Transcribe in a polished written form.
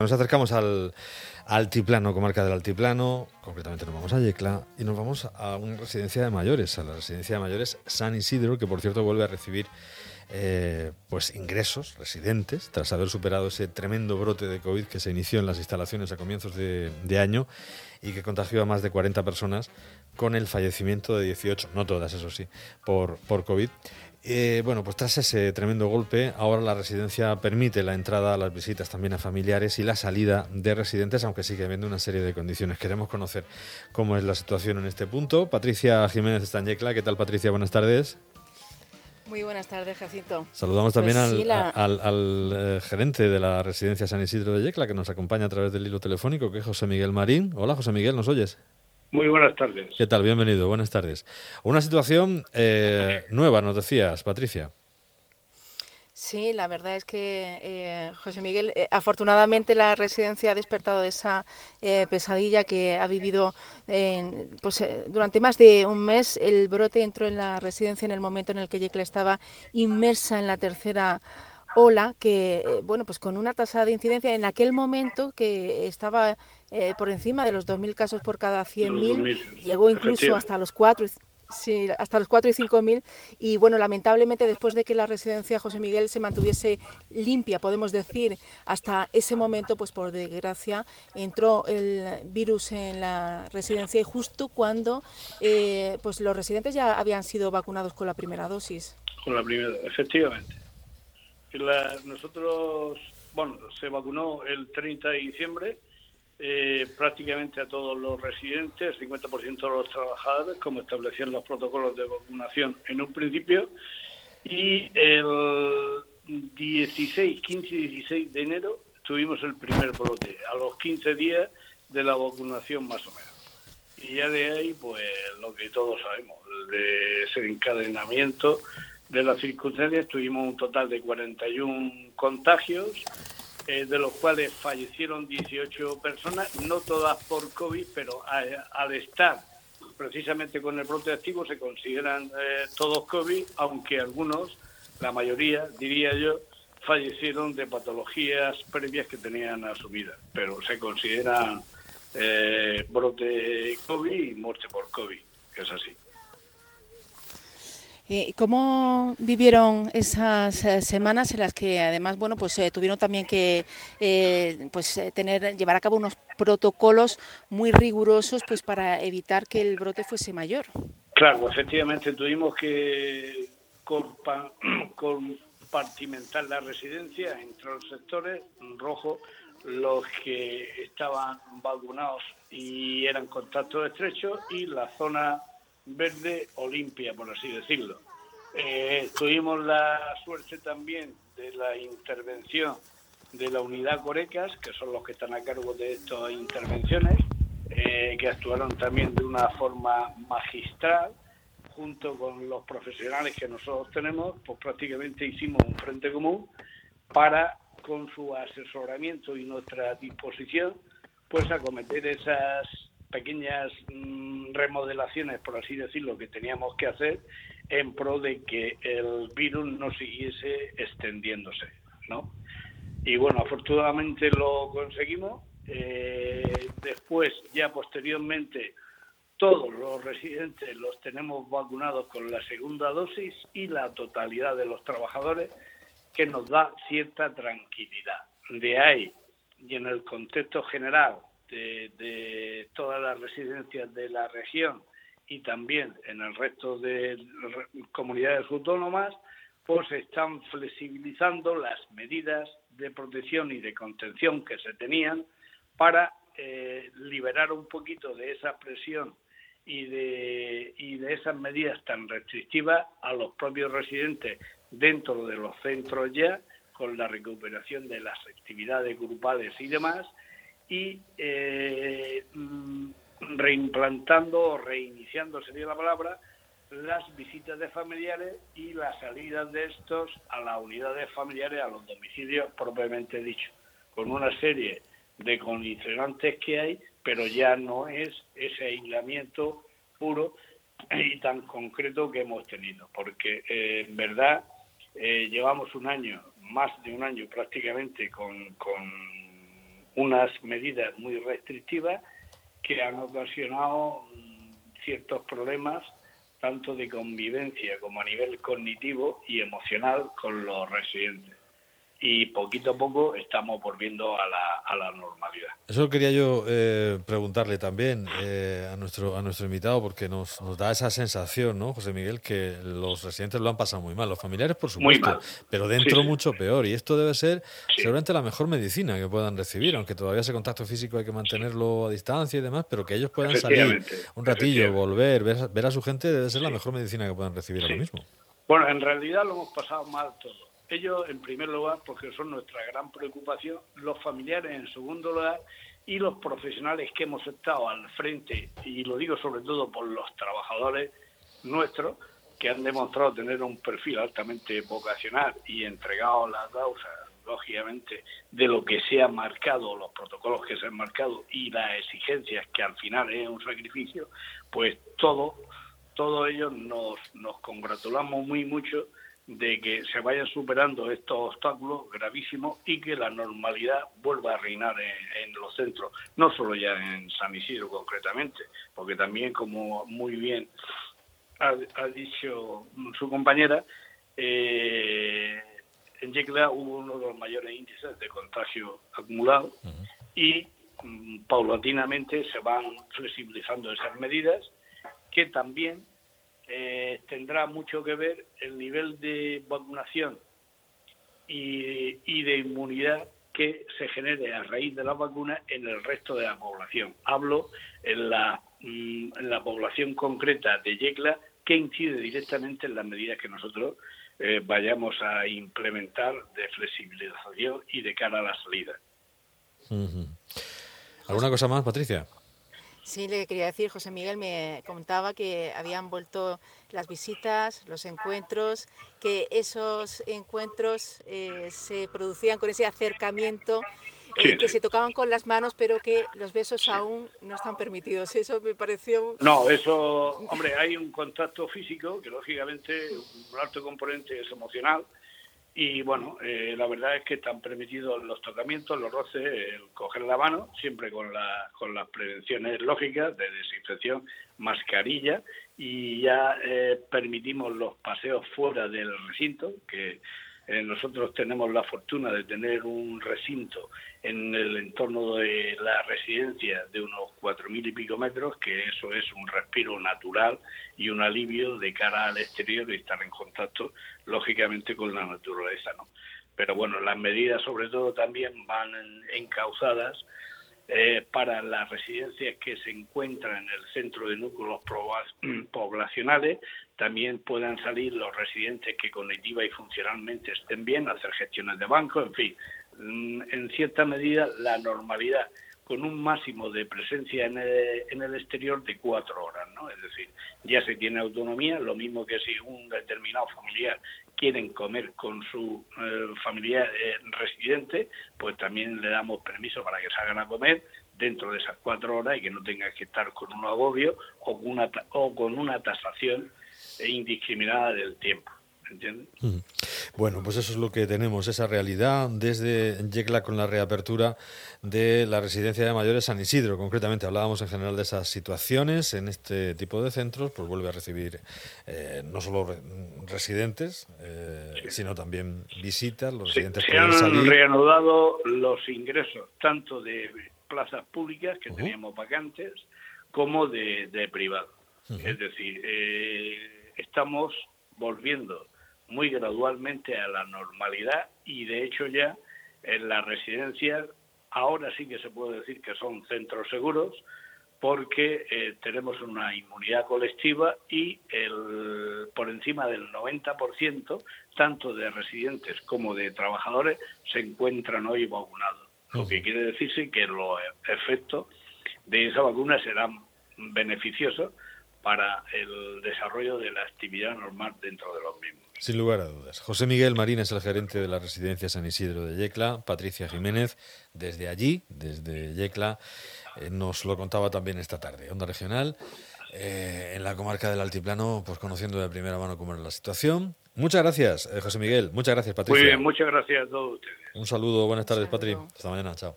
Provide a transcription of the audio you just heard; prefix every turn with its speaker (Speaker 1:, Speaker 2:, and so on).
Speaker 1: Nos acercamos al Altiplano, comarca del Altiplano, concretamente nos vamos a Yecla y nos vamos a una residencia de mayores, a la residencia de mayores San Isidro, que por cierto vuelve a recibir pues ingresos residentes tras haber superado ese tremendo brote de COVID que se inició en las instalaciones a comienzos de año y que contagió a más de 40 personas con el fallecimiento de 18, no todas eso sí, por COVID. Bueno, pues tras ese tremendo golpe, ahora la residencia permite la entrada a las visitas también a familiares y la salida de residentes, aunque sigue habiendo una serie de condiciones. Queremos conocer cómo es la situación en este punto. Patricia Jiménez está en Yecla. ¿Qué tal, Patricia? Buenas tardes.
Speaker 2: Muy buenas tardes, Jacinto.
Speaker 1: Saludamos también al gerente de la residencia San Isidro de Yecla, que nos acompaña a través del hilo telefónico, que es José Miguel Marín. Hola, José Miguel, ¿nos oyes?
Speaker 3: Muy buenas tardes.
Speaker 1: ¿Qué tal? Bienvenido, buenas tardes. Una situación nueva, nos decías, Patricia.
Speaker 2: Sí, la verdad es que, José Miguel, afortunadamente la residencia ha despertado de esa pesadilla que ha vivido durante más de un mes. El brote entró en la residencia en el momento en el que Yecla estaba inmersa en la tercera ola, que, bueno, pues con una tasa de incidencia en aquel momento que estaba por encima de los 2.000 casos por cada 100.000, llegó incluso hasta los 4. Sí, hasta los 4 y 5.000. Y bueno, lamentablemente después de que la residencia José Miguel se mantuviese limpia, podemos decir, hasta ese momento, pues por desgracia, entró el virus en la residencia y justo cuando pues los residentes ya habían sido vacunados con la primera dosis.
Speaker 3: Con la primera, efectivamente. Nosotros, bueno, se vacunó el 30 de diciembre. Prácticamente a todos los residentes, 50% de los trabajadores, como establecían los protocolos de vacunación en un principio, y el 15 y 16 de enero tuvimos el primer brote, a los 15 días de la vacunación más o menos. Y ya de ahí, pues lo que todos sabemos, de ese encadenamiento de las circunstancias, tuvimos un total de 41 contagios, de los cuales fallecieron 18 personas, no todas por COVID, pero al estar precisamente con el brote activo se consideran todos COVID, aunque algunos, la mayoría, diría yo, fallecieron de patologías previas que tenían asumidas, pero se consideran brote COVID y muerte por COVID, que es así.
Speaker 2: ¿Cómo vivieron esas semanas en las que además, bueno, pues tuvieron también que llevar a cabo unos protocolos muy rigurosos, pues para evitar que el brote fuese mayor?
Speaker 3: Claro, efectivamente tuvimos que compartimentar la residencia entre los sectores rojos, los que estaban vacunados y eran contactos estrechos, y la zona verde o limpia, por así decirlo. Tuvimos la suerte también de la intervención de la unidad Corecas, que son los que están a cargo de estas intervenciones, que actuaron también de una forma magistral, junto con los profesionales que nosotros tenemos. Pues prácticamente hicimos un frente común para, con su asesoramiento y nuestra disposición, pues acometer esas pequeñas remodelaciones, por así decirlo, que teníamos que hacer en pro de que el virus no siguiese extendiéndose, ¿no? Y bueno, afortunadamente lo conseguimos. Después, ya posteriormente, todos los residentes los tenemos vacunados con la segunda dosis y la totalidad de los trabajadores, que nos da cierta tranquilidad. De ahí, y en el contexto general de todas las residencias de la región y también en el resto de comunidades autónomas, pues se están flexibilizando las medidas de protección y de contención que se tenían para liberar un poquito de esa presión y de esas medidas tan restrictivas a los propios residentes dentro de los centros ya, con la recuperación de las actividades grupales y demás, y reimplantando o reiniciando, sería la palabra, las visitas de familiares y las salidas de estos a las unidades familiares, a los domicilios propiamente dicho, con una serie de condicionantes que hay, pero ya no es ese aislamiento puro y tan concreto que hemos tenido, porque en verdad llevamos un año, más de un año prácticamente, con unas medidas muy restrictivas que han ocasionado ciertos problemas tanto de convivencia como a nivel cognitivo y emocional con los residentes. Y poquito a poco estamos volviendo a la normalidad.
Speaker 1: Eso quería yo preguntarle también a nuestro invitado, porque nos da esa sensación, ¿no, José Miguel, que los residentes lo han pasado muy mal, los familiares por supuesto, pero dentro mucho peor, y esto debe ser seguramente la mejor medicina que puedan recibir, aunque todavía ese contacto físico hay que mantenerlo a distancia y demás, pero que ellos puedan salir un ratillo, volver, ver a su gente, debe ser la mejor medicina que puedan recibir ahora mismo.
Speaker 3: Bueno, en realidad lo hemos pasado mal todo. Ellos, en primer lugar, porque son nuestra gran preocupación, los familiares, en segundo lugar, y los profesionales que hemos estado al frente, y lo digo sobre todo por los trabajadores nuestros, que han demostrado tener un perfil altamente vocacional y entregado a la causa, lógicamente, de lo que se ha marcado, los protocolos que se han marcado y las exigencias, que al final es un sacrificio, pues todos ellos nos congratulamos mucho de que se vayan superando estos obstáculos gravísimos y que la normalidad vuelva a reinar en los centros, no solo ya en San Isidro concretamente, porque también, como muy bien ha dicho su compañera, en Yecla hubo uno de los mayores índices de contagio acumulado y paulatinamente se van flexibilizando esas medidas, que también tendrá mucho que ver el nivel de vacunación y de inmunidad que se genere a raíz de la vacuna en el resto de la población. Hablo en la población concreta de Yecla, que incide directamente en las medidas que nosotros vayamos a implementar de flexibilización y de cara a la salida.
Speaker 1: ¿Alguna cosa más, Patricia?
Speaker 2: Sí, le quería decir, José Miguel me comentaba que habían vuelto las visitas, los encuentros, que esos encuentros se producían con ese acercamiento, que se tocaban con las manos, pero que los besos aún no están permitidos. Eso me pareció...
Speaker 3: No, eso, hombre, hay un contacto físico que lógicamente un alto componente es emocional. Y bueno, la verdad es que están permitidos los tocamientos, los roces, el coger la mano, siempre con las prevenciones lógicas de desinfección, mascarilla, y ya permitimos los paseos fuera del recinto, que nosotros tenemos la fortuna de tener un recinto en el entorno de la residencia de unos 4.000 y pico metros, que eso es un respiro natural y un alivio de cara al exterior y estar en contacto, lógicamente, con la naturaleza, ¿no? Pero bueno, las medidas sobre todo también van encauzadas para las residencias que se encuentran en el centro de núcleos poblacionales. También puedan salir los residentes que cognitiva y funcionalmente estén bien, hacer gestiones de banco, en fin, en cierta medida la normalidad, con un máximo de presencia en el exterior de 4 horas, ¿no? Es decir, ya se tiene autonomía, lo mismo que si un determinado familiar quieren comer con su familiar residente, pues también le damos permiso para que salgan a comer dentro de esas 4 horas y que no tengan que estar con un agobio o con una tasación indiscriminada del tiempo. ¿Entiendes?
Speaker 1: Bueno, pues eso es lo que tenemos, esa realidad desde Yecla con la reapertura de la residencia de mayores San Isidro. Concretamente hablábamos en general de esas situaciones en este tipo de centros, pues vuelve a recibir no solo residentes, sino también visitas, los residentes pueden salir.
Speaker 3: Se han reanudado los ingresos tanto de plazas públicas que teníamos vacantes como de privados. Es decir, estamos volviendo muy gradualmente a la normalidad y de hecho ya en las residencias ahora sí que se puede decir que son centros seguros porque tenemos una inmunidad colectiva y por encima del 90% tanto de residentes como de trabajadores se encuentran hoy vacunados, lo que quiere decirse que los efectos de esa vacuna serán beneficiosos para el desarrollo de la actividad normal dentro de los mismos.
Speaker 1: Sin lugar a dudas. José Miguel Marín es el gerente de la residencia San Isidro de Yecla. Patricia Jiménez, desde allí, desde Yecla, nos lo contaba también esta tarde. Onda Regional, en la comarca del Altiplano, pues conociendo de primera mano cómo era la situación. Muchas gracias, José Miguel. Muchas gracias, Patricia.
Speaker 3: Muy bien, muchas gracias a todos ustedes.
Speaker 1: Un saludo, buenas tardes, Patri. Hasta mañana, chao.